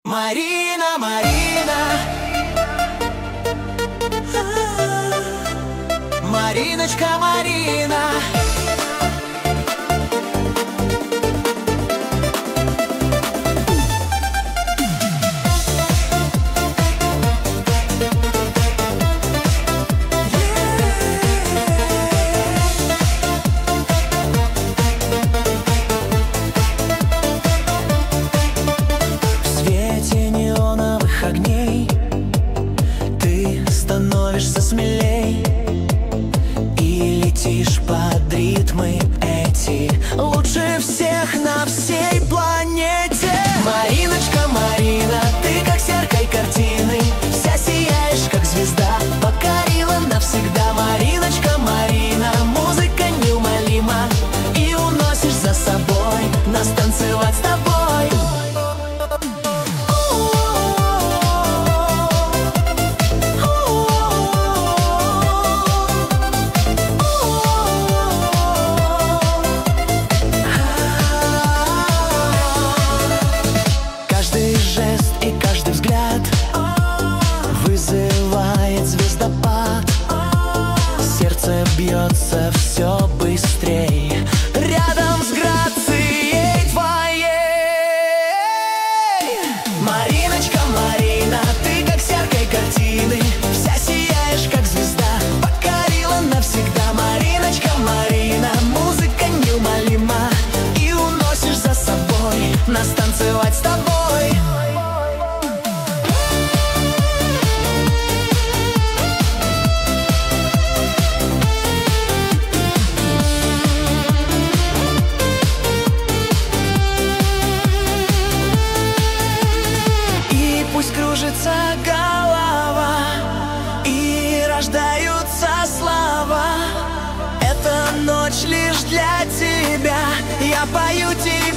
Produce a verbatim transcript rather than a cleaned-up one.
Марина, Марина, Мариночка, Марина. Огней ты становишься смелей и летишь под ритмы эти, лучше всех на всей планете. Мариночка, Марина, ты как с яркой картины, вся сияешь, как звезда, покорила навсегда. Мариночка, Марина, музыка неумолима, и уносишь за собой нас танцевать с тобой. И каждый взгляд вызывает звездопад. Сердце бьется все быстрей рядом с грацией твоей. Мариночка, Марина, ты как с яркой картины, вся сияешь, как звезда, покорила навсегда. Мариночка, Марина, музыка неумолима, и уносишь за собой нас танцевать с тобой. Пусть кружится голова и рождаются слова, эта ночь лишь для тебя. Я пою тебе